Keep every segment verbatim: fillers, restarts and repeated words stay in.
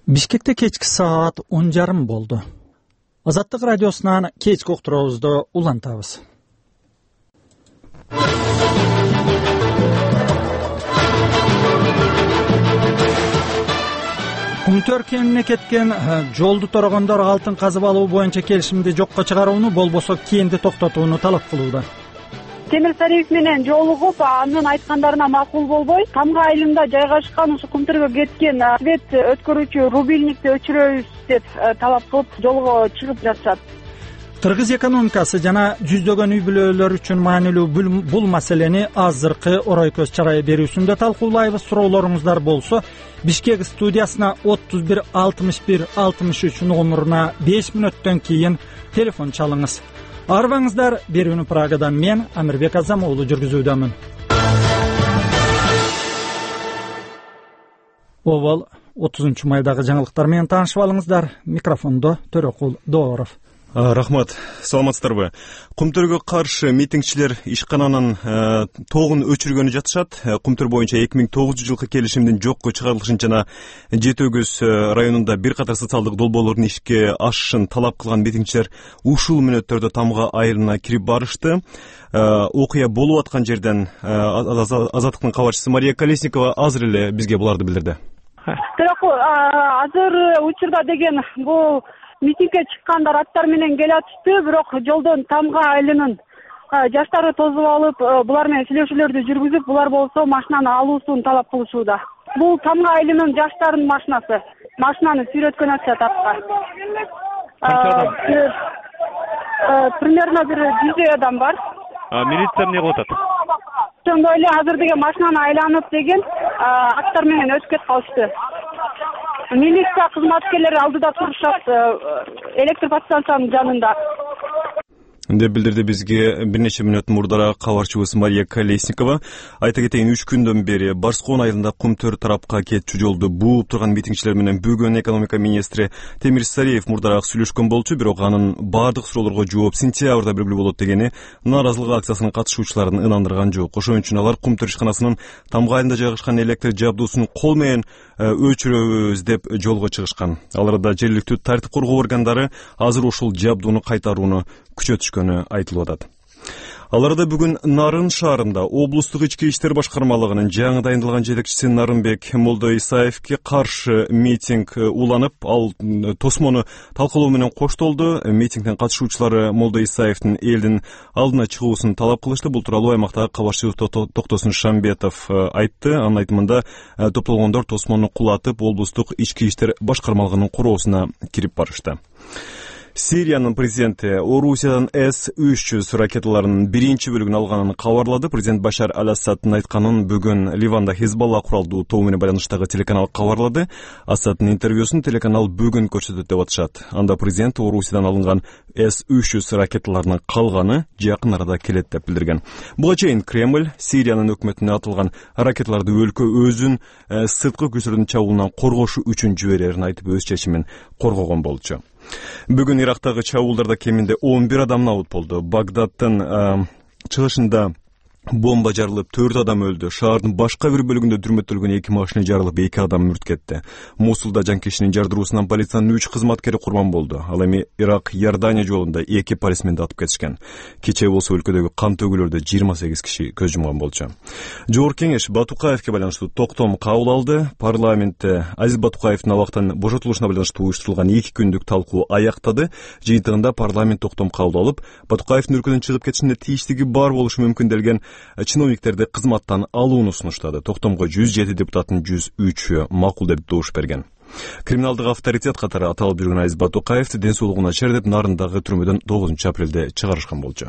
Бишкекте кечки саат он жарым болду. Азаттык радиосунан кечки уктуруубузду улантабыз. Кумтөр кенине кеткен жолду торогондор алтын казып алуу боюнча келишимди жокко чыгарууну, болбосо кенди токтотууну талап кылууда. Темирсариев менен жолугуп, анын айткандарына макул болбой, Тамга айылында жайгашкан ушу Кумтөргө кеткен свет өткөрүүчү рубильникти өчүрөбүз деп талап кылып жолго чыгып жатышат. Кыргыз экономикасы жана жүздөгөн үй бүлөлөр үчүн маанилүү бул маселени азыркы орой көз чарай берүүсүндө талкуулайбыз. Суроолоруңуздар болсо Бишкек студиясына отуз бир алтымыш бир алтымыш үч номуруна беш мүнөттөн кийин телефон чалыңыз. Арбаңыздар, берүүнү Прагадан мен Амирбек Азам уулу жүргүзүүдөмүн. Обол отузунчу майдагы жаңылыктар менен таанышып алыңыздар. Микрофондо Төрөкул Дооров. Рахмат. Саламатсыздарбы? Кумтөргө каршы митингчилер ишкананын тогун өчүргөнү жатышат. Кумтөр боюнча эки миң тогузунчу жылкы келишимдин жокко чыгарылышын жана Жети Өгүз районунда бир катар социалдык долбоорлордун ишке ашышын талап кылган митингчилер ушул мүнөттөрдө Тамга айылына кирип барышты. Окуя болуп аткан жерден Азаттыктын кабарчысы Мария Колесникова азыр эле бизге буларды билдирди. Азыр учурда деген бул митингге чыккандар аттар менен келатышты, бирок жолдон Тамга айылынын жаштары тозуп алып, булар менен сүйлөшүүлөрдү жүргүзүп, булар болсо машинаны алуусун талап кылышууда. Бул Тамга айылынын жаштарынын машинасы. Машинаны сүйрөткөн атышат атка. Примерно бир жүздөй адам бар. Милиция эмне кылып атат? Ошондой эле азыр деген машинаны айланып деген аттар менен өтүп кетип калышты. Милиция кызматкерлери алдыда турушат, электр подстанциянын жанында. Деп билдирди бизге бир нече мүнөт мурдараак кабарчыбыз Мария Колесникова. Айта кетейин, үч күндөн бери Барскон айылында Кумтөр тарапка кетчү жолду бууп турган митингчилер менен бүгүн экономика министри Темирсариев мурдараак сүйлөшкөн болчу, бирок анын баардык суроолорго жооп сентябрда белгилүү болот дегени нааразылык акциясынын катышуучуларын ынандырган жок. Ошон үчүн алар Кумтөр ишканасынын Тамга айылында жайгашкан электр жабдуусун кол менен өчүрөбүз деп жолго чыгышкан. Аларда жергиликтүү тартип коргоо органдары азыр ушул жабдууну кайтарууну күчөтүшкөнү айтылып атат. Аларда бүгүн Нарын шаарында облустук ички иштер башкармалыгынын жаңы дайындалган жетекчиси Нарынбек Молдоисаевке каршы митинг уланып, ал тосмону талкуулоо менен коштолду. Митингдин катышуучулары Молдоисаевдин элдин алдына чыгуусун талап кылышты. Бул тууралуу аймактагы кабарчыбыз Токтосун Шамбетов айтты. Анын айтымында топтолгондор тосмону кулатып, облустук ички иштер башкармалыгынын короосуна кирип барышты. Сириянын президенти Орусиядан эс үч жүз ракеталарынын биринчи бөлүгүн алганын кабарлады. Президент Башар Аль-Асаддын айтканын бүгүн Ливанда Хизбалла куралдуу тобу менен байланыштагы телеканал кабарлады. Асаддын интервьюсун телеканал бүгүн көрсөтөт деп атышат. Анда президент Орусиядан алынган эс үч жүз ракеталарынын калганы жакын арада келет деп билдирген. Буга чейин Кремль Сириянын өкмөтүнө атылган ракеталарды өлкө өзүн сырткы күчтөрдүн чабуулунан коргошу үчүн жиберерин айтып, өз чечимин коргогон болчу. Бүгүн Ирактагы чабуулдарда кеминде он бир адам набыт болду. Багдадтын чыгышында бомба жарылып, төрт адам өлдү. Шаардын башка бир бөлүгүндө дүрмөттөлгөн эки машина жарылып, эки адам мүрт кетти. Мусулда жанкечинин жардыруусунан полициянын үч кызматкери курман болду. Ал эми Ирак Иордания жолунда эки полисменди атып кетишкен. Кечээ болсо өлкөдөгү кан төгүүлөрдө жыйырма сегиз киши көз жумган болчу. Жогорку кеңеш Батукаевке байланыштуу токтом кабыл алды. Парламентте Азиз Батукаевдин абактан бошотулушуна байланыштуу уюштурулган эки күндүк талкуу аяктады. Жыйынтыгында парламент токтом кабыл алып, Батукаевдин өлкөдөн чыгып кетишинде тийиштиги бар болушу мүмкүн делген чиновниктерди кызматтан алууну сунуштады. Токтомго жүз жети депутаттын жүз үчү макул деп добуш берген. Криминалдык авторитет катары аталып жүргөн Азиз Батукаев ден соолугуна чер деп Нарындагы түрмөдөн тогузунчу апрелде чыгарышкан болчу.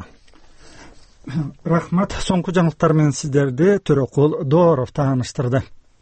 Рахмат. Соңку жаңылыктар менен сиздерди Төрөкул Дооров тааныштырды.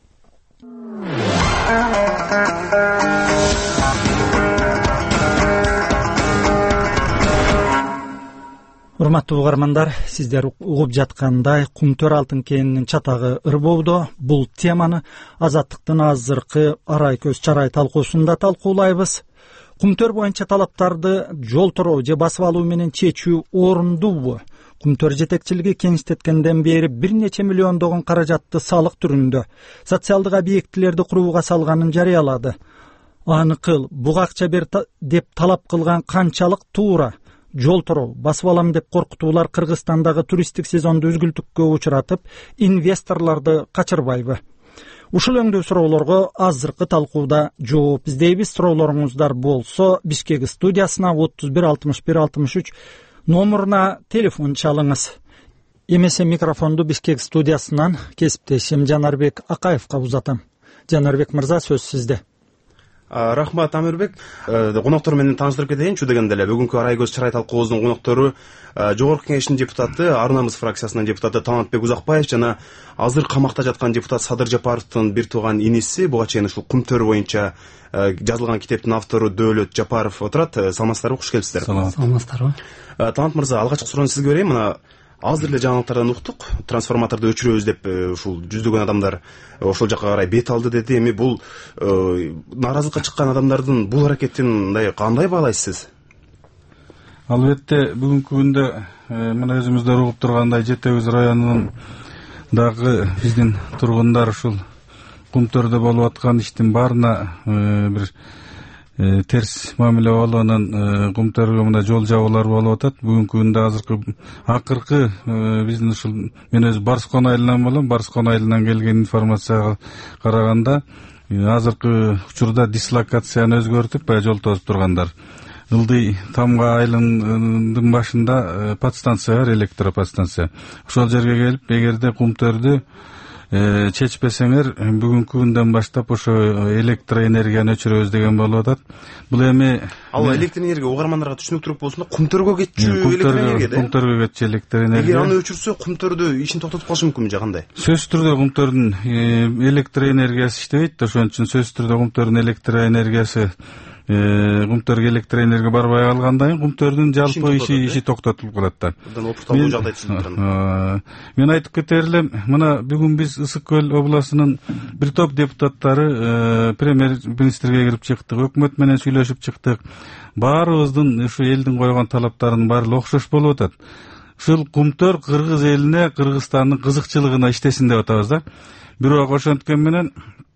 Урматтуу угармандар, сиздер угуп жаткандай Кумтөр алтын кенинин чатагы ырбоодо. Бул теманы Азаттыктын азыркы арай көз чарай талкуусунда талкуулайбыз. Кумтөр боюнча талаптарды жол тороо же басып алуу менен чечүү орундуубу? Кумтөр жетекчилиги кеңиштеткенден бери бир нече миллиондогон каражатты салык түрүндө социалдык объектилерди курууга салганын жарыялады. аны кыл, буга акча бер деп талап кылган канчалык туура? Жол туруу басып алам деп коркутуулар Кыргызстандагы туристтик сезонду үзгүлтүккө учуратып, инвесторлорду качырбайбы? Ушул өңдүү суроолорго азыркы талкууда жооп издейбиз. Суроолоруңуздар болсо Бишкек студиясына отуз бир алтымыш бир алтымыш үч номуруна телефон чалыңыз. Эмесе микрофонду Бишкек студиясынан кесиптешим Жанарбек Акаевка узатам. Жанарбек мырза, сөз сизде. Рахмат, Амирбек. Коноктор менен тааныштырып кетейинчи дегенде эле бүгүнкү Арай көз чарай талкуубуздун коноктору Жогорку Кеңештин депутаты, Ар намыс фракциясынын депутаты Талантбек Узакбаев жана азыр камакта жаткан депутат Садыр Жапаровдун бир тууган иниси, буга чейин ушул Кумтөр боюнча жазылган китептин автору Дөөлөт Жапаров отурат. Саламатсыздарбы, куш келипсиздер. Саламатсыздарбы. Талант мырза, алгачкы суроону сизге берейин. Мына азыр эле жаңылыктардан уктук, трансформаторду өчүрөбүз деп ушул жүздөгөн адамдар ошол жакка карай бет алды деди. Эми бул нааразылыкка чыккан адамдардын бул аракетин мындай кандай баалайсыз? Албетте бүгүнкү күндө мына өзүңүздөр угуп тургандай Жети Өгүз районунун дагы биздин тургундар ушул Кумтөрдө болуп аткан иштин баарына бир терс мамиле болуунун, Кумтөргө мына жол жабуулар болуп атат. Бүгүнкү күндө азыркы акыркы биздин ушул мен өзү Барскон айылынан болом. Барскон айылынан келген информацияга караганда азыркы учурда дислокацияны өзгөртүп баягы жол тосуп тургандар. Ылдый Тамга айылынын башында подстанция бар, электроподстанция. Ошол жерге келип, эгерде Кумтөрдү чечпесеңер, бүгүнкү күндөн баштап ошо электроэнергияны өчүрөбүз деген болуп атат. Бул эми ал электроэнергия угармандарга түшүнүктүүрөөк болсун да, Кумтөргө кетчү электроэнергия да. Кумтөргө кетчү электроэнергия. Эгер аны өчүрсө, Кумтөрдө ишин токтотуп калышы мүмкүнбү же кандай? Сөзсүз түрдө Кумтөрдүн электроэнергиясы иштебейт. Ошон үчүн сөзсүз түрдө Кумтөрдүн электроэнергиясы Кумтөргө электроэнергия барбай калгандан кийин Кумтөрдүн жалпы иши иши токтотулуп калат да. Мындан опурталуу жагдай түзүлүп турат. Мен айтып кетер элем, мына бүгүн биз Ысык көл областынын бир топ депутаттары премьер министрге кирип чыктык, өкмөт менен сүйлөшүп чыктык. Баарыбыздын ушу элдин койгон талаптарынын баары окшош болуп атат. Ушул Кумтөр кыргыз элине, Кыргызстандын кызыкчылыгына иштесин деп атабыз да. Бирок ошонткөн менен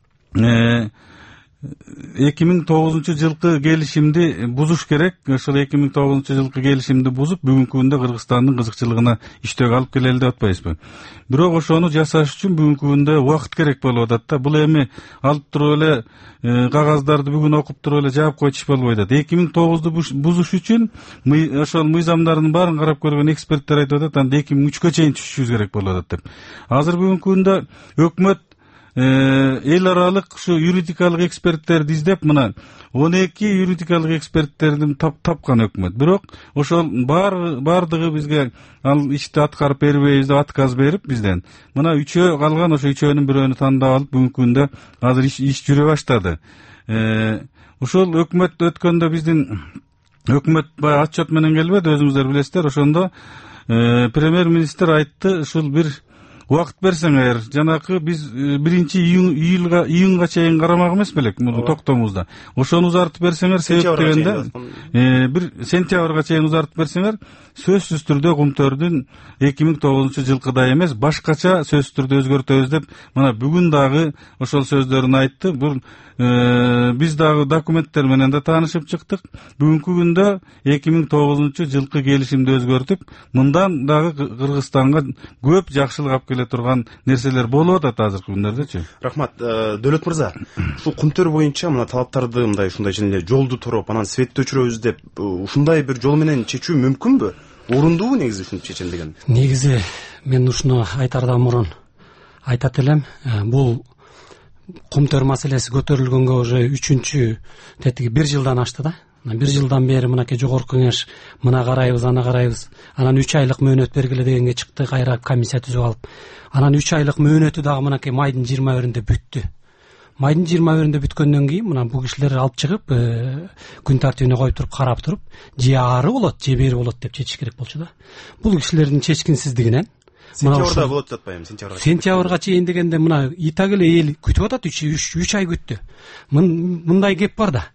эки миң тогузунчу жылкы келишимди бузуш керек. Ошол эки миң тогузунчу жылкы келишимди бузуп, бүгүнкү күндө Кыргызстандын кызыкчылыгына иштөөгө алып келели деп атпайбызбы? Бирок ошону жасаш үчүн бүгүнкү күндө убакыт керек болуп атат да. Бул эми алып туруп эле кагаздарды бүгүн окуп туруп эле жаап койчуш болбойт да. эки миң тогузду бузуш үчүн ошол мыйзамдардын баарын карап көргөн эксперттер айтып атат, анда эки миң үчкө чейин түшүшүбүз керек болуп атат деп. Азыр бүгүнкү күндө өкмөт эл аралык ушу юридикалык эксперттерди издеп, мына он эки юридикалык эксперттерди тапкан өкмөт. Бирок ошол баардыгы бизге ал ишти аткарып бербейбиз деп отказ берип бизден. Мына үчөө калган, ошо үчөөнүн бирөөнү тандап алып бүгүнкү күндө азыр иш иш жүрө баштады. Ушул өкмөт өткөндө биздин өкмөт баягы отчет менен келбеди, өзүңүздөр билесиздер. Ошондо премьер министр айтты, ушул бир убакыт берсеңер, жанакы биз биринчи июлга июнга чейин карамак эмес белек муну токтомузда. Ошону узартып берсеңер, себеп дегенде бир сентябрга чейин узартып берсеңер, сөзсүз түрдө Кумтөрдүн эки миң тогузунчу жылкыдай эмес, башкача сөзсүз түрдө өзгөртөбүз деп, мына бүгүн дагы ошол сөздөрүн айтты. Бул биз дагы документтер менен да таанышып чыктык. Бүгүнкү күндө эки миң тогузунчу жылкы келишимди өзгөртүп, мындан дагы Кыргызстанга көп жакшылык алып келе турган нерселер болуп атат азыркы күндөрдөчү. Рахмат. Дөөлөт мырза, ушул Кумтөр боюнча мына талаптарды мындай ушундай эле жолду туруп, анан светти өчүрөбүз деп, ушундай бир жол менен чечүү мүмкүнбү? Орундуубу негизи ушинтип чечем деген? Негизи мен ушуну айтардан мурун айтат элем, бул Кумтөр маселеси көтөрүлгөнгө уже үчүнчү тетиги бир жылдан ашты да. Бир жылдан бери мынакей Жогорку Кеңеш мына карайбыз, ана карайбыз. Анан үч айлык мөөнөт бергиле дегенге чыкты, кайра комиссия түзүп алып. Анан үч айлык мөөнөтү дагы мынакей майдын жыйырма биринде бүттү. Майдын жыйырма биринде бүткөндөн кийин мына бул кишилер алып чыгып, күн тартибине коюп туруп карап туруп, же ары болот, же бери болот деп чечиш керек болчу да. Бул кишилердин чечкинсиздигинен сентябрда болот деп атпаймынбы, сентябрга. Сентябрга чейин дегенде мына итак эле эл күтүп атат, үч ай күттү. Мындай кеп бар да.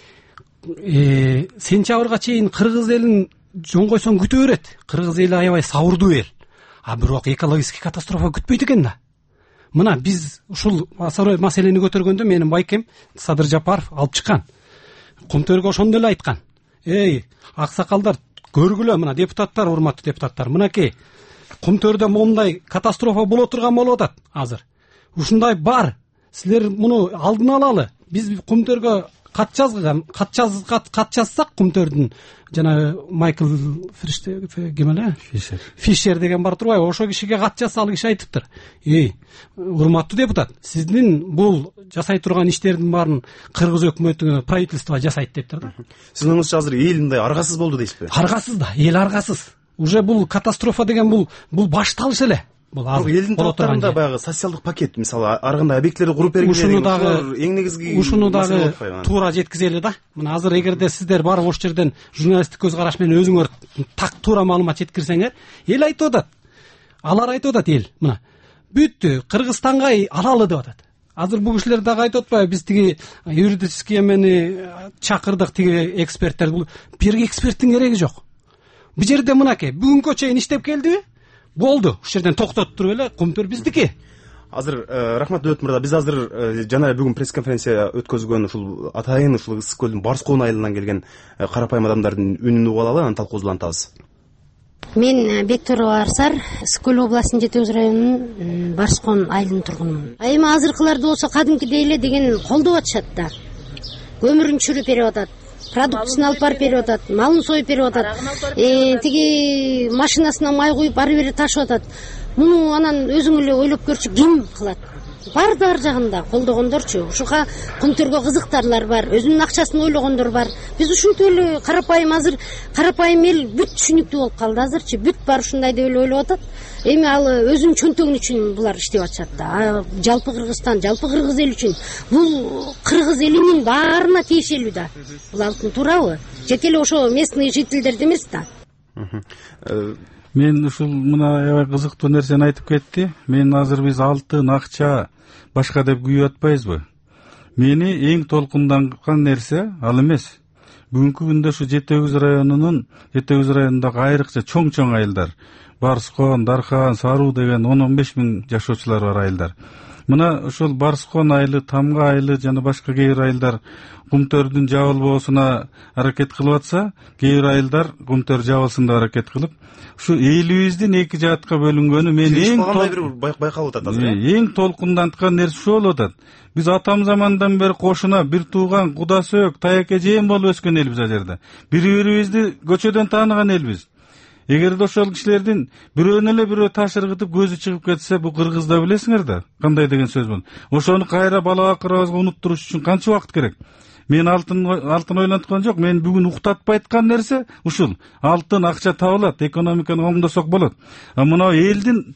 Э, сентябрга чейин кыргыз элин жон койсоң күтө берет. Кыргыз эли аябай сабырдуу эл. А бирок экологический катастрофа күтпөйт экен да. мына биз ушул маселени көтөргөндө менин байкем Садыр Жапаров алып чыккан. Кумтөргө ошондо эле айткан. Эй, аксакалдар, көргүлө мына депутаттар, урматтуу депутаттар, мынакей Кумтөрдө моундай катастрофа боло турган болуп атат азыр. Ушундай бар. Силер муну алдын алалы. Биз Кумтөргө кат жазган, кат жаз кат жазсак Кумтөрдүн жана Майкл Фишер ким эле? Фишер. Фишер деген бар турбайбы? Ошо кишиге кат жазса, ал киши айтыптыр. Эй, урматтуу депутат, сиздин бул жасай турган иштердин баарын кыргыз өкмөтүнө, правительство жасайт дептир да. Сиздин оңуңузча азыр эл мындай аргасыз болду дейсизби? Аргасыз да, эл аргасыз. Уже бул катастрофа деген бул бул башталыш эле. Бул азыр элдин талаптарында баягы социалдык пакет, мисалы ар кандай объектилерди куруп бергенде ушуну дагы эң негизги ушуну дагы туура жеткизели да. Мына азыр эгерде сиздер барып ошол жерден журналисттик көз караш менен өзүңөр так туура маалымат жеткирсеңер, эл айтып атат. Алар айтып атат эл. Мына бүттү, Кыргызстанга алалы деп атат. Азыр бул кишилер дагы айтып атпайбы, биз тиги юридический эмени чакырдык, тиги эксперттерди. Бул бир эксперттин кереги жок. Бул жерде мынакей бүгүнкү чейин иштеп келдиби? Болду. Ушул жерден токтотуп туруп эле Кумтөр биздики. Азыр рахмат Дөөлөт мырза, биз азыр жана бүгүн пресс-конференция өткөзгөн ушул атайын ушул Ысык көлдүн Барскоон айылынан келген карапайым адамдардын үнүн угуп алалы, анан талкуусулантабыз. Мен Бектурова Арсар, Ысык көл областынын Жети Өз районунун Барскоон айылынын тургунумун. Эми азыркыларды болсо кадимкидей эле деген колдоп атышат да. Өмүрүн чүрүп берип атат. Продукциясын алып барып берип атат, малын союп берип атат, тиги машинасына май куюп ары бери ташып атат. Муну анан өзүң эле ойлоп көрчү, ким кылат? Бар дар жагында колдогондорчу. Ушуга Кумтөргө кызыктарлар бар, өзүнүн акчасын ойлогондор бар. Биз ушинтип эле карапайым азыр карапайым эл бүт түшүнүктүү болуп калды азырчы. Бүт бар ушундай деп эле ойлоп атат. Эми ал өзүнүн чөнтөгүн үчүн булар иштеп атышат да. Жалпы Кыргызстан, жалпы кыргыз эл үчүн бул кыргыз элинин баарына тиешелүү да. Бул алтын туурабы? Жеке эле ошо местный жительдерди эмес да. Мен ушул мына аябай кызыктуу нерсени айтып кетти. Мен азыр биз алтын, акча, башка деп күйүп атпайбызбы? Мени эң толкунданган нерсе ал эмес. Бүгүнкү күндө ушу Жети Өз районунун, Жети Өз районундагы айрыкча чоң-чоң айылдар, Барскоон, Дархан, Саруу деген он он беш миң жашоочулар бар айылдар. Мына ушул Барскоон айылы, Тамга айылы жана башка кээ бир айылдар Кумтөрдүн жабылбоосуна аракет кылып атса, кээ бир айылдар Кумтөр жабылсын деп аракет кылып, ушу элибиздин эки жаатка бөлүнгөнү мен эң байкалып атат азыр. Эң толкунданткан нерсе ушул болуп атат. Биз атам замандан бери кошуна, бир тууган, куда сөөк, таяк эжем болуп өскөн элбиз ал жерде. Бири-бирибизди көчөдөн тааныган элбиз. Эгерде ошол кишилердин бирөөнү эле бирөө таш ыргытып көзү чыгып кетсе, бул кыргызда билесиңер да, кандай деген сөз бул. Ошону кайра бала акырыбызга унуттуруш үчүн канча убакыт керек? Мен алтын алтын ойлонткон жок. Мен бүгүн уктатпай айткан нерсе ушул. Алтын, акча табылат, экономиканы оңдосок болот. А мына элдин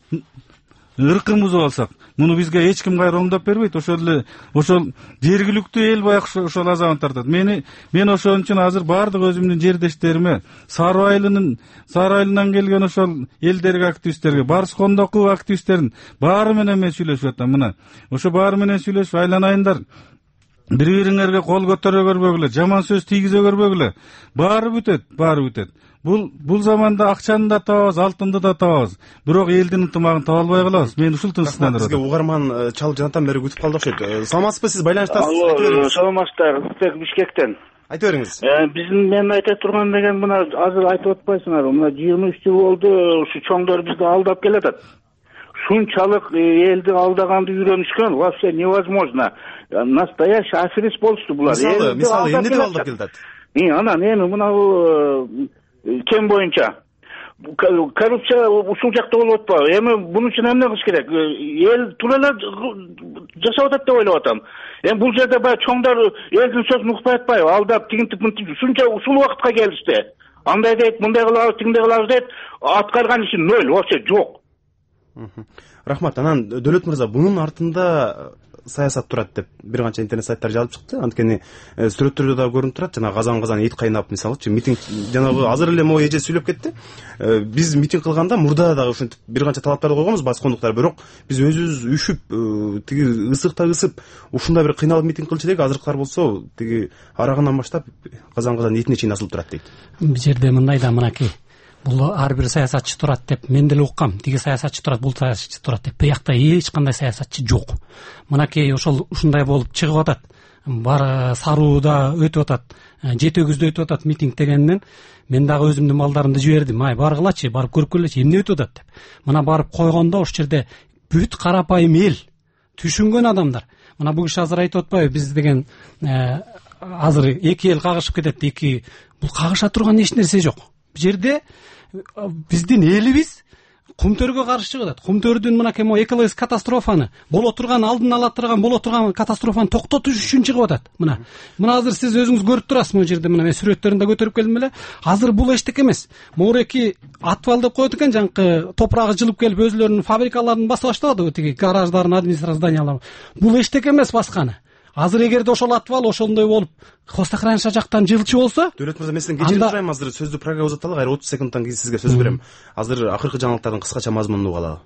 ыркын бузуп алсак, муну бизге эч ким кайра оңдоп бербейт. Ошол эле ошол жергиликтүү эл баягы ошол азабын тартат. Мени мен ошон үчүн азыр бардык өзүмдүн жердештериме, Саруу айылынын Саруу айылынан келген ошол элдерге, активисттерге, Барскоондогу активисттердин баары менен мен сүйлөшүп атам. Мына ошо баары менен сүйлөшүп айланайындар. Бири-бириңерге кол көтөрө көрбөгүлө, жаман сөз тийгизе көрбөгүлө. Баары бүтөт, баары бүтөт. Бул бул заманда акчаны да табабыз, алтынды да табабыз. Бирок элдин ынтымагын таба албай калабыз. Мен ушул тынчсызданып атам. Бизге угарман чалып жанатан бери күтүп калды окшойт. Саламатсызбы, сиз байланыштасыз? Алло, саламатсыздар. Ысык Бишкектен. Айтып бериңиз. Биздин мен айта турган деген мына азыр айтып атпайсыңарбы? Мына жыйырма үч жыл болду, ушу чоңдор бизди алдап келатат. Шунчалык элди алдаганды үйрөнүшкөн, вообще невозможно. Настоящий аферист болушту булар. Мисалы, мисалы эмне деп алдап келатат? И анан эми мына кем боюнча коррупция ушул жакта болуп атпайбы? Эми бунун үчүн эмне кылыш керек? Эл туура эле жашап атат деп ойлоп атам. Эми бул жерде баягы чоңдор элдин сөзүн укпай атпайбы? Алдап, тигинтип, мынтип, ушунча ушул убакытка келишти. Андай дейт, мындай кылабыз, тигиндей кылабыз дейт, аткарган иши ноль, вообще жок. Рахмат. Анан Дөөлөт мырза, бунун артында саясат турат деп бир канча интернет сайттар жазып чыкты. Анткени сүрөттөрдө да көрүнүп турат. Жана казан казан эт кайнап, мисалычы митинг жанагы азыр эле могу эже сүйлөп кетти. Биз митинг кылганда мурда дагы ушинтип бир канча талаптарды койгонбуз баскондуктар, бирок биз өзүбүз үшүп, тиги ысыкта ысып, ушундай бир кыйналып митинг кылчу элек. Азыркылар болсо тиги арагынан баштап казан казан этине чейин асылып турат дейт. Бул жерде мындай да, мынакей бул ар бир саясатчы турат деп мен деле уккам. Тиги саясатчы турат, бул саясатчы турат деп. Биякта эч кандай саясатчы жок. Мынакей ошол ушундай болуп чыгып атат. Бар сарууда өтүп атат, жети өгүздө өтүп атат митинг дегеннен мен дагы өзүмдүн балдарымды жибердим. Ай, баргылачы, барып көрүп келечи, эмне өтүп атат деп. Мына барып койгондо ошол жерде бүт карапайым эл, түшүнгөн адамдар. Мына бул киши азыр айтып атпайбы, биз деген азыр эки эл кагышып кетет, эки бул кагыша турган эч нерсе жок. Бул жерде биздин элибиз кумтөргө каршы чыгып атат. Кумтөрдүн мынакей могу экологик катастрофаны, боло турган алдын ала турган, боло турган катастрофаны токтотуш үчүн чыгып атат. Мына. Мына азыр сиз өзүңүз көрүп турасыз могу жерде, мына мен сүрөттөрүн да көтөрүп келдим эле. Азыр бул эчтеке эмес. Моуреки атвал деп коет экен, жанакы топурагы жылып келип өзлөрүнүн фабрикаларын басып баштабады, тиги гараждарын, администрация зданияларын. Бул эчтеке эмес басканы. Азыр эгерде ошол атвал ошондой болуп хостохранилище жактан жылчу болсо, Дөөлөт мырза, мен сизден кечирип сурайм, азыр сөздү программа узаталы, кайра отуз секундтан кийин сизге сөз берем. Азыр акыркы жаңылыктардын кыскача мазмунун угалы.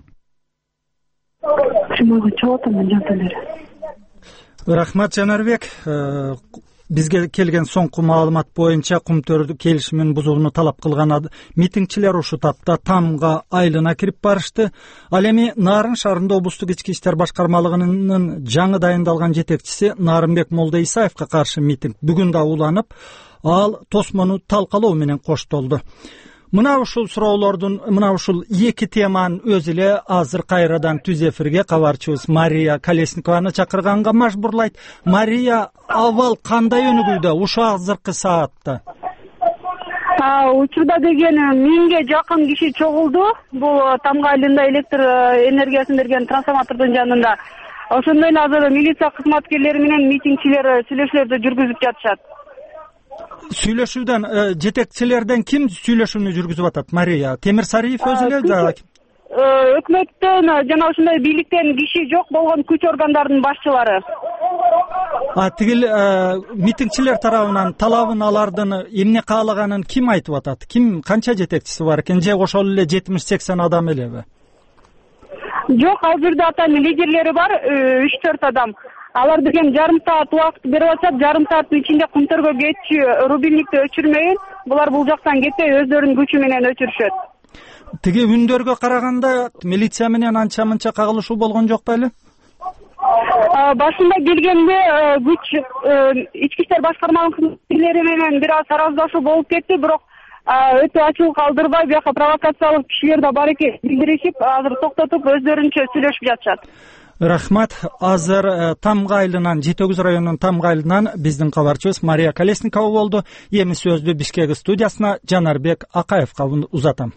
Рахмат, Жанарбек. Бизге келген соңку маалымат боюнча кумтөр келишимин бузууну талап кылган митингчилер ушул тапта тамга айылына кирип барышты. Ал эми Нарын шаарында облустук ички иштер башкармалыгынын жаңы дайындалган жетекчиси Нарынбек Молдоисаевга каршы митинг бүгүн да уланып, ал тосмону талкалоо менен коштолду. Мына ушул суроолордун, мына ушул эки теманын өзү эле азыр кайрадан түз эфирге кабарчыбыз Мария Колесникованы чакырганга мажбурлайт. Мария, абал кандай өнүгүүдө ушул азыркы саатта? Учурда деген миңге жакын киши чогулду. Бул Тамга айылында электр энергиясын берген трансформатордун жанында. Ошондой эле азыр милиция кызматкерлери менен митингчилер сүйлөшүүлөрдү жүргүзүп жатышат. Сүйлөшүүдөн жетекчилерден ким сүйлөшүүнү жүргүзүп атат, Мария? Темир Сариев өзү эле жана өкмөттөн жана ошондой бийликтен киши жок болгон күч органдарынын башчылары. А тигил митингчилер тарабынан талабын алардын эмне каалаганын ким айтып атат? Ким, канча жетекчиси бар экен? Же ошол эле жетимиш сексен адам элеби? Жок, ал жерде атайын лидерлери бар, үч төрт адам. Алар деген жарым саат убакыт берип атышат, жарым сааттын ичинде кумтөргө кетчү рубильникти өчүрмөйүн, булар бул жактан кетпей өздөрүнүн күчү менен өчүрүшөт. Тиги үндөргө караганда милиция менен анча мынча кагылышуу болгон жок беле? Башында келгенде күч ички иштер башкармалыгынын кызматкерлери менен бир аз тараздашуу болуп кетти, бирок өтө ачык калтырбай, бияка провокациялык кишилер да бар экен билдиришип, азыр токтотуп өздөрүнчө сүйлөшүп жатышат. Рахмат. Азыр Тамга айылынан, жети өгүз районунун Тамга айылынан биздин кабарчыбыз Мария Колесникова болду. Эми сөздү Бишкек студиясына Жанарбек Акаевга узатам.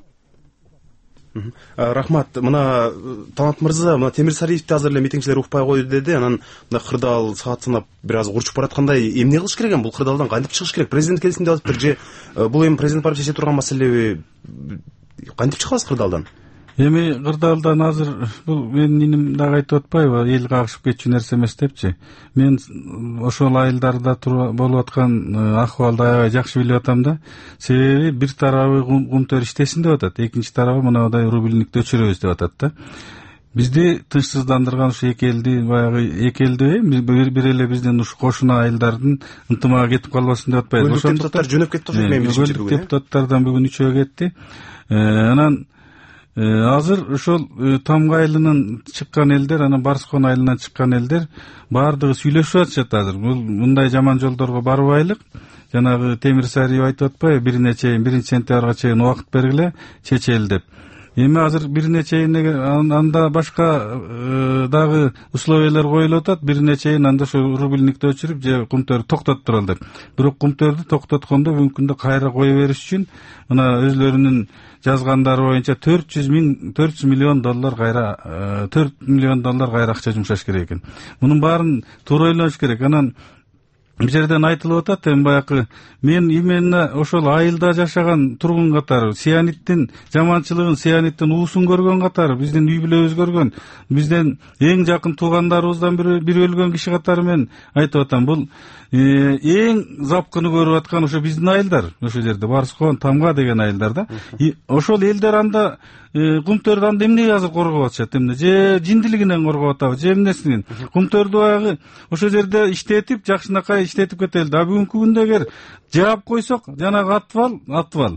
Рахмат. Мына Талант мырза, мына Темир Сариевди азыр эле митингчилер укпай койду деди. Анан мына кырдаал саат санап бир аз урчуп бараткандай, эмне кылыш керек? Бул кырдаалдан кантип чыгыш керек? Президент келсин деп атыптыр же бул эми президент барып чече турган маселеби? Кантип чыгабыз кырдаалдан? Эми кырдаалдан азыр бул менин иним дагы айтып атпайбы, эл кагышып кетчү нерсе эмес депчи. Мен ошол айылдарда болуп аткан акыбалды аябай жакшы билип атам да. Себеби бир тарабы кумтөр иштесин деп атат, экинчи тарабы мындай рубильникти өчүрөбүз деп атат да. Бизди тынчсыздандырган ушу эки элди, баягы эки элди бир эле биздин ушу кошуна айылдардын ынтымагы кетип калбасын деп атпайбы. Ошондо депутаттар жөнөп кетти ошо менен биринчи бүгүн. Депутаттардан бүгүн үчөө кетти. Анан азыр ошол Тамга айылынан чыккан элдер, анан Барскон айылынан чыккан элдер баардыгы сүйлөшүп атышат азыр. Бул мындай жаман жолдорго барбайлык. Жанагы Темир Сариев айтып атпайбы, бирине чейин биринчи сентябрга чейин убакыт бергиле, чечели деп. Эми азыр бирине чейин анда башка дагы условиялар коюлуп атат, бирине чейин анда ошо рубильникти өчүрүп же кумтөрдү токтоттуралы деп. Бирок кумтөрдү токтоткондо бүгүнкү күндө кайра кое бериш үчүн мына өзлөрүнүн жазгандары боюнча төрт жүз миң төрт жүз миллион доллар кайра төрт миллион доллар кайра акча жумшаш керек экен. Мунун баарын туура ойлош керек. Анан бул жерден айтылып атат, эми баягы мен именно ошол айылда жашаган тургун катары, сианиттин жаманчылыгын, сианиттин уусун көргөн катары, биздин үй бүлөбүз көргөн, бизден эң жакын туугандарыбыздан бири өлгөн киши катары мен айтып атам. Бул эң запкыны көрүп аткан ошо биздин айылдар, ошол жерде Барскон, Тамга деген айылдар да. Ошол элдер анда кумтөрдү анда эмне азыр коргоп атышат, эмне же жиндилигинен коргоп атабы, же эмнесинен? Кумтөрдү баягы ошол жерде иштетип, жакшынакай иштетип кетели да. Бүгүнкү күндө эгер жаап койсок, жанагы атвал, атвал.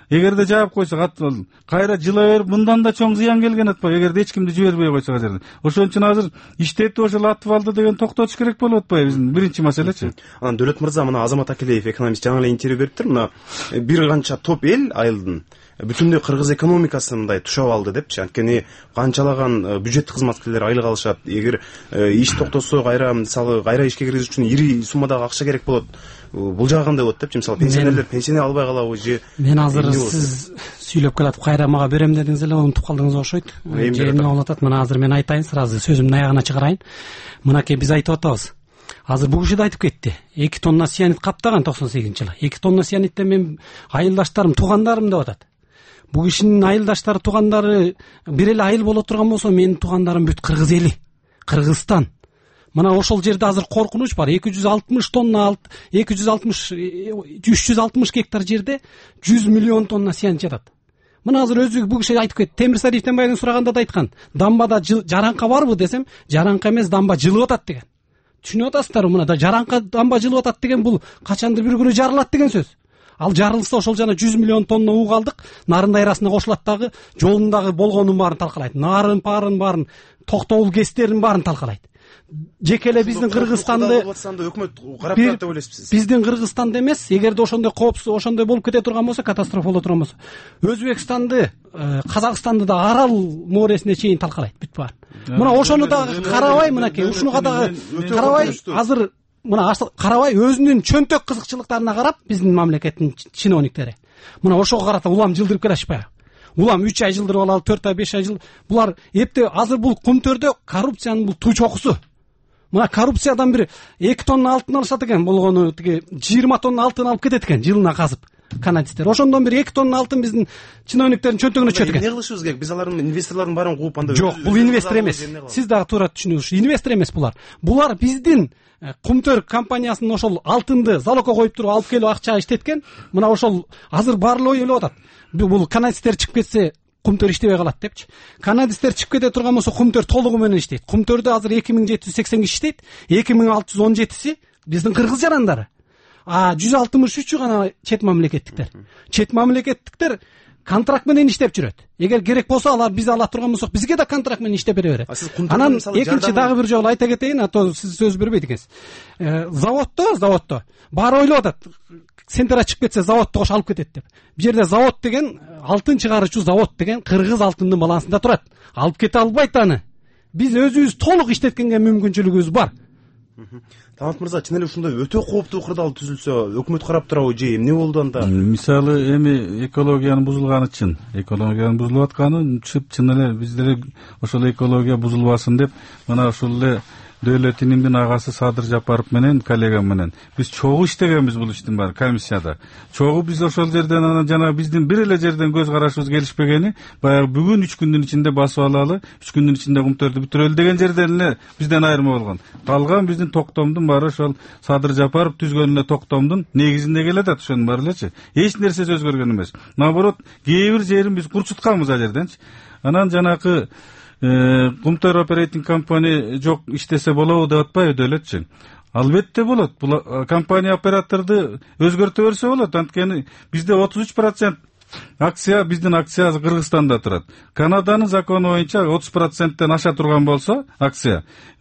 эгерде жаап койсок кайра жыла берип мындан да чоң зыян келген атпайбы, эгерде эч кимди жибербей койсок ал жерден. Ошон үчүн азыр иштетип ошол атып алды деген токтотуш керек болуп атпайбы, биздин биринчи маселечи. Анан Дөөлөт мырза, мына Азамат Акилеев экономист жаңы эле интервью бериптир. Мына бир канча топ эл айылдын бүтүндөй кыргыз экономикасын мындай тушап алды депчи. Анткени канчалаган бюджет кызматкерлери айлык алышат. Эгер иш токтосо кайра мисалы кайра ишке киргизиш үчүн ири суммадагы акча керек болот. Бул жагы кандай болот депчи. Мисалы пенсионерлер пенсия албай калабы же? Мен азыр сиз сүйлөп келатып кайра мага берем дедиңиз эле, унутуп калдыңыз окшойт. Же эмне болуп атат? Мына азыр мен айтайын, сразу сөзүмдүн аягына чыгарайын. Мынакей биз айтып атабыз. Азыр бул киши да айтып кетти. эки тонна сианит каптаган токсон сегизинчи жылы. эки тонна сианитте мен айылдаштарым, туугандарым деп атат. Бул кишинин айылдаштары, туугандары бир эле айыл боло турган болсо, менин туугандарым бүт кыргыз эли, Кыргызстан. Мына ошол жерде азыр коркунуч бар. эки жүз алтымыш тонна, эки жүз алтымыш, үч жүз алтымыш гектар жерде жүз миллион тонна сианит жатат. Мына азыр өзү бул киши айтып кетти. Темир Сариевден баягы сураганда да айткан. Дамбада жаранка барбы десем, жаранка эмес, дамба жылып атат деген. Түшүнүп атасыздарбы? Мына да жаранка дамба жылып атат деген бул качандыр бир күнү жарылат деген сөз. Ал жарылса ошол жана жүз миллион тонна уу калдык нарын дайрасына кошулат дагы, жолундагы болгонун баарын талкалайт. Нарын парын баарын, токтоул кестерин баарын талкалайт. Жеке эле биздин Кыргызстанды өкмөт карап турат деп ойлойсузбуз? Биздин Кыргызстанды эмес, эгерде ошондой коопсуз, ошондой болуп кете турган болсо, катастрофа боло турган болсо, Өзбекстанды, Казакстанды да арал мооресине чейин талкалайт бүт баарын. Мына ошону дагы карабай, мынакей ушуга дагы карабай, азыр мына карабай өзүнүн чөнтөк кызыкчылыктарына карап биздин мамлекеттин чиновниктери. Мына ошого карата улам жылдырып келишпайбы? Улам үч ай жылдырып алалы, төрт ай, беш ай жыл. Булар эпте азыр бул Кумтөрдө коррупциянын бул туу чокусу. Мына коррупциядан бир эки тонна алтын алышат экен, болгону тиги жыйырма тонна алтын алып кетет экен жылына казып канадистер. Ошондон бир эки тонна алтын биздин чиновниктердин чөнтөгүнө түшөт экен. Эмне кылышыбыз керек? Биз алардын инвесторлордун баарын кууп анда. Жок, бул инвестор эмес. Сиз дагы туура түшүнүңүз. Инвестор эмес булар. Булар биздин Кумтөр компаниясынын ошол алтынды залогко коюп туруп алып келип акча иштеткен. Мына ошол азыр баарлоо ойлоп атат. Бул канадистер чыгып кетсе Кумтөр иштебей калат депчи. Канадистер чыгып кете турган болсо Кумтөр толугу менен иштейт. Кумтөрдө азыр эки миң жети жүз сексен киши иштейт. эки миң алты жүз он жетиси биздин кыргыз жарандары. А жүз алтымыш үчү гана чет мамлекеттиктер. Чет мамлекеттиктер контракт менен иштеп жүрөт. Эгер керек болсо алар биз ала турган болсок, бизге да контракт менен иштеп бере берет. Анан экинчи дагы бир жолу айта кетейин, а то сиз сөз бербейт экенсиз. Заводдо, заводдо баары ойлоп атат. Сентера чыгып кетсе заводду кош алып кетет деп. Бу жерде завод деген, алтын чыгаруучу завод деген кыргыз алтынынын балансында турат. Алып кете албайт аны. Биз өзүбүз толук иштеткенге мүмкүнчүлүгүбүз бар. Талант мырза, чын эле ушундай өтө кооптуу кырдаал түзүлсө, өкмөт карап турабы же эмне болду анда? Мисалы, эми экологиянын бузулганы чын. Экологиянын бузулуп атканы чын эле биз деле ошол экология бузулбасын деп, мына ушул эле Дөөлөт инимдин агасы Садыр Жапаров менен коллегам менен биз чогуу иштегенбиз бул иштин баары комиссияда. Чогуу биз ошол жерден анан жана биздин бир эле жерден көз карашыбыз келишпегени, баягы бүгүн үч күндүн ичинде басып алалы, үч күндүн ичинде Кумтөрдү бүтүрөлү деген жерден эле бизден айырма болгон. Калган биздин токтомдун баары ошол Садыр Жапаров түзгөн эле токтомдун негизинде келет ат, ошонун баары элечи. Эч нерсеси өзгөргөн эмес. Наоборот, кээ бир жерин биз курчутканбыз ал жерденчи. Анан жанакы Кумтөр оперейтинг компания жок иштесе болобу деп атпайбы Дөөлөтчү? Албетте болот. Бул компания операторду өзгөртө берсе болот. Анткени бизде отуз үч процент акция, биздин акция Кыргызстанда турат. Канаданын закону боюнча отуз проценттен аша турган болсо акция,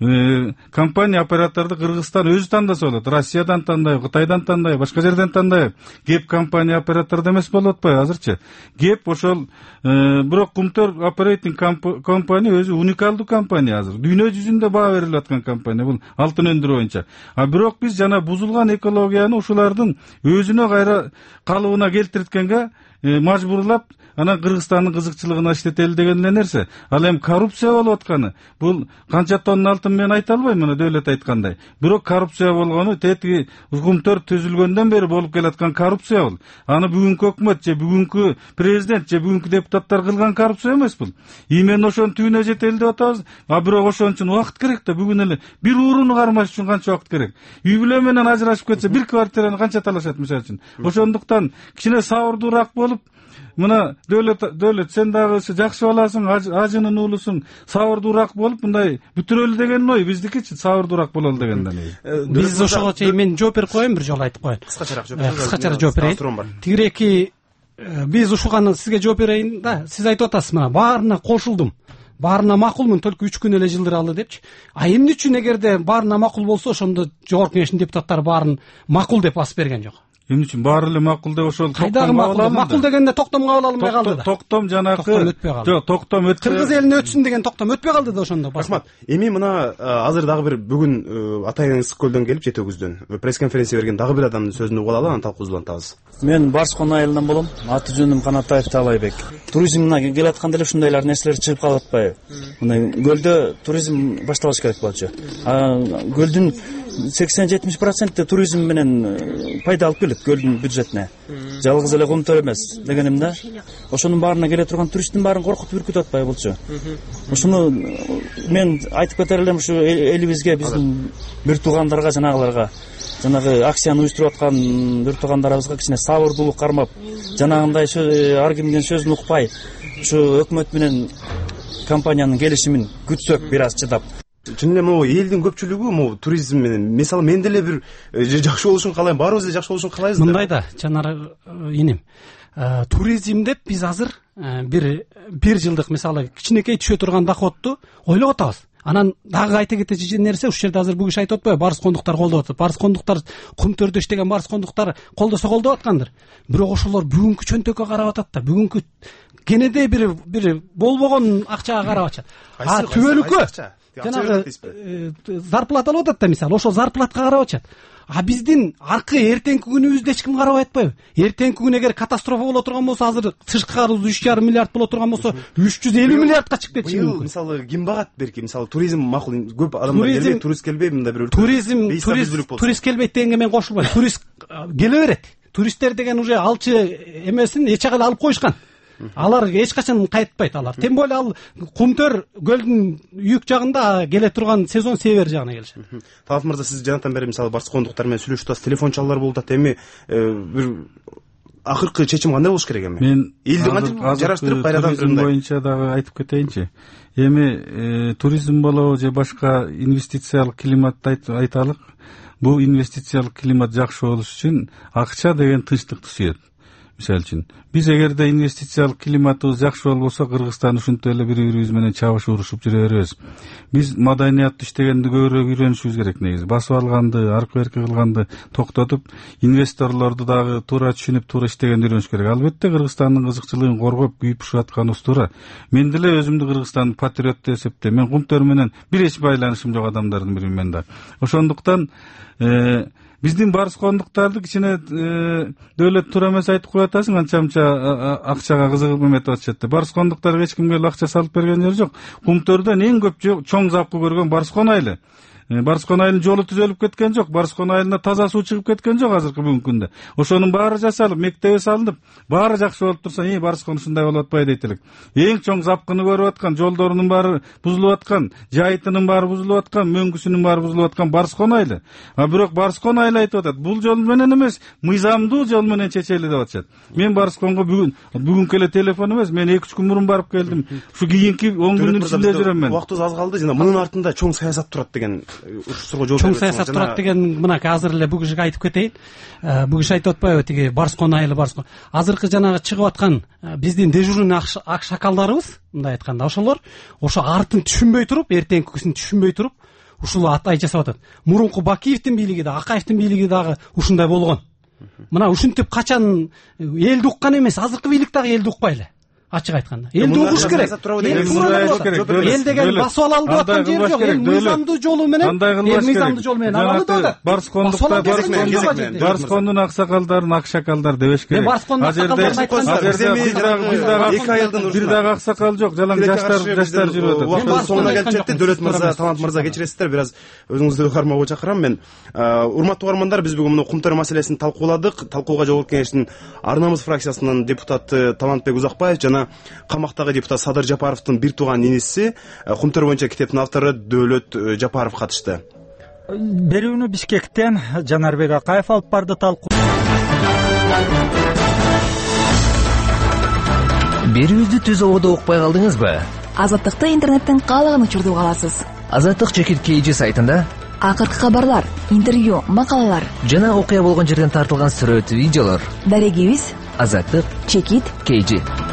компания операторду Кыргызстан өзү тандаса болот. Россиядан тандайбы, Кытайдан тандайбы, башка жерден тандайбы. Кеп компания операторду эмес болуп атпайбы азырчы. Кеп ошол бирок Кумтөр оперейтинг компания өзү уникалдуу компания азыр. Дүйнө жүзүндө баа берилип аткан компания бул алтын өндүрүү боюнча. А бирок биз жана бузулган экологияны ушулардын өзүнө кайра калыбына келтирткенге мажбурлап, анан Кыргызстандын кызыкчылыгына иштетели деген эле нерсе. Ал эми коррупция болуп атканы. Бул канча тонна алтын мен айта албайм, мына Дөөлөт айткандай. Бирок коррупция болгону тетиги Кумтөр түзүлгөндөн бери болуп келаткан коррупция бул. Аны бүгүнкү өкмөт же бүгүнкү президент же бүгүнкү депутаттар кылган коррупция эмес бул. Именно ошонун түбүнө жетели деп атабыз. А бирок ошон үчүн убакыт керек да, бүгүн эле бир урууну кармаш үчүн канча убакыт керек? Үй бүлө менен ажырашып кетсе бир квартираны канча талашат мисалы үчүн. Ошондуктан кичине сабырдуураак болуп, мына Дөөлөт Дөөлөт сен дагы жакшы баласың, ажынын уулусуң, сабырдуураак болуп мындай бүтүрөлү деген ой биздикичи, сабырдуураак бололу дегенден. Биз ошого чейин мен жооп берип коеюн, бир жолу айтып коеюн. Кыскачараак жооп бериңиз. Кыскачараак жооп берейин. Тигирээки биз ушуганы сизге жооп берейин да. Сиз айтып атасыз, мына баарына кошулдум, баарына макулмун, только үч күн эле жылдыра алды депчи. А эмне үчүн эгерде баарына макул болсо, ошондо жогорку кеңештин депутаттары баарын макул деп басып берген жок? Эмне үчүн баары эле макул деп ошол кайдагы макул? Макул дегенде токтом кабыл алынбай калды да. Токтом жанагы жок, токтом өтпөй. Кыргыз элине өтсүн деген токтом өтпөй калды да ошондо. Рахмат. Эми мына азыр дагы бир бүгүн Атайын Ысык көлдөн келип жетөөгүздөн пресс конференция берген дагы бир адамдын сөзүн угуп алалы, анан талкуубузду улантабыз. Мен Барскон айылынан болом. Аты жөнүм Канатаев Талайбек. Туризмге келатканда эле ушундайлар нерселер чыгып калып атпайбы? Мына көлдө туризм башталыш керек болчу. А көлдүн сексен жетимиш проценти туризм менен пайда алып келет көлдүн бюджетине. Жалгыз эле Кумтөр эмес дегеним да. Ошонун баарына келе турган туристтин баарын коркутуп үркүтүп атпайбы болчу? Ушуну мен айтып кетер элем, ушу элибизге, биздин бир туугандарга, жанагыларга, жанагы акцияны уюштуруп аткан бир туугандарыбызга кичине сабырдуулук кармап, жанагындай ар кимдин сөзүн укпай, ушу өкмөт менен компаниянын келишимин күтсөк, бир аз чыдап. Чын эле могу элдин көпчүлүгү могу туризм менен, мисалы мен деле бир жакшы болушун каалайм, баарыбыз эле жакшы болушун каалайбыз да. Мындай да, жанар инем. Туризм деп биз азыр бир бир жылдык мисалы кичинекей түшө турган доходту ойлоп атабыз. Анан дагы айта кетечи нерсе, ушул жерде азыр бүгүн айтып атпайбы, барскондуктар колдоп атат. Барскондуктар Кумтөрдө иштеген барскондуктар колдосо колдоп аткандыр. Бирок ошолор бүгүнкү чөнтөккө карап атат да, бүгүнкү кенеде бир бир болбогон акчага карап атышат. А түбөлүккө жанагы зарплата алып атат да, мисалы ошол зарплатка карап атышат. А биздин аркы эртеңки күнүбүздү эч ким карабай атпайбы? Эртеңки күн эгер катастрофа боло турган болсо, азыр тышкы карыз үч жарым миллиард боло турган болсо, үч жүз элүү миллиардка чыгып кетиши мүмкүн. Мисалы ким багат берки? Мисалы туризм макул, көп адамдар келбейт, турист келбейт, мында бир туризм, турист келбейт дегенге мен кошулбайм. Турист келе берет. Туристтер деген уже алчы эмесин эч жака алып коюшкан. Алар эч качан кайтпайт алар. Тем более ал Кумтөр көлдүн үйүк жагында келе турган сезон север жагына келишет. Талап мырза, сиз жанатан бери мисалы барскондуктар менен сүйлөшүп атасыз, телефон чалуулар болуп атат. Эми бир акыркы чечим кандай болуш керек эми? Мен элди кантип жараштырып кайрадан туризм боюнча дагы айтып кетейинчи. Эми туризм болобу же башка инвестициялык климатты айталык. Бул инвестициялык климат жакшы болуш үчүн акча деген тынчтыкты сүйөт. Мисалы үчүн биз эгерде инвестициялык климатыбыз жакшы болбосо, Кыргызстан ушинтип эле бири-бирибиз менен чабышып урушуп жүрө беребиз. Биз маданиятты иштегенди көбүрөөк үйрөнүшүбүз керек негизи. Басып алганды, аркы берки кылганды токтотуп, инвесторлорду дагы туура түшүнүп, туура иштегенди үйрөнүш керек. Албетте Кыргызстандын кызыкчылыгын коргоп, күйүп атканыбыз туура. Мен деле өзүмдү Кыргызстандын патриот деп эсептейм. Мен Кумтөр менен бир эч байланышым жок адамдардын бири мен да. Ошондуктан биздин барскондуктарды кичине дөөлөт туура эмес айтып коюп атасың, анча-мынча акчага кызыгып эметип атышат деп. Барскондуктарга эч кимге акча салып берген жери жок. Кумтөрдөн эң көп чоң запкы көргөн Барскон айылы. Барскон айылынын жолу түзөлүп кеткен жок, Барскон айылына таза суу чыгып кеткен жок азыркы бүгүнкү күндө. Ошонун баары жасалып, мектеби салынып, баары жакшы болуп турса, "Эй, Барскон ушундай болуп атпай" дейт элек. Эң чоң запкыны көрүп аткан, жолдорунун баары бузулуп аткан, жайытынын баары бузулуп аткан, мөңгүсүнүн баары бузулуп аткан Барскон айылы. А бирок Барскон айылы айтып атат, бул жол менен эмес, мыйзамдуу жол менен чечели деп атышат. Мен Барсконго бүгүн бүгүнкү эле телефон эмес, мен эки үч күн мурун барып келдим. Ушу кийинки он күндүн ичинде жүрөм мен. Убактыбыз аз калды, жана мунун артында чоң саясат турат деген чоң саясат турат деген мына азыр эле бүгүн кишиге айтып кетейин. Бүгүн айтып атпайбы, тиги Барскон айылы, Барскон. Азыркы жанагы чыгып аткан биздин дежурный ак шакалдарыбыз, мындай айтканда, ошолор ошо артын түшүнбөй туруп, эртеңкисин түшүнбөй туруп, ушул атай жасап атат. Мурунку Бакиевдин бийлиги да, Акаевдин бийлиги дагы ушундай болгон. Мына ушинтип качан элди уккан эмес, азыркы бийлик дагы элди укпай эле. Ачык айтканда, элди угуш керек. Эл деген басып алалы деп аткан жери жок. Эл мыйзамдуу жолу менен, эл мыйзамдуу жол менен алалы деп атат. Барскондуктар, Барскондун аксакалдарын акшакалдар дебеш керек. А жерде бир дагы аксакал жок, жалаң жаштар, жаштар жүрүп атат. Убактыбыз соңуна келип жетти. Дөөлөт мырза, Талант мырза, кечиресиздер, бир аз өзүңүздү кармоого чакырам мен. Урматтуу угармандар, биз бүгүн муну Кумтөр маселесин талкууладык. Талкууга жогорку кеңештин Арнамыз фракциясынын депутаты Талантбек Узакбаев жана камактагы депутат Садыр Жапаровдун бир тууган иниси, Кумтөр боюнча китептин автору Дөөлөт Жапаров катышты. Берүүнү Бишкектен Жанарбек Акаев алып барды. Талкуу берүүбүздү түз ободо укпай калдыңызбы? Азаттыкты интернеттен каалаган учурда уга аласыз. Азаттык чекит кейжи сайтында акыркы кабарлар, интервью, макалалар жана окуя болгон жерден тартылган сүрөт, видеолор. Дарегибиз азаттык чекит kg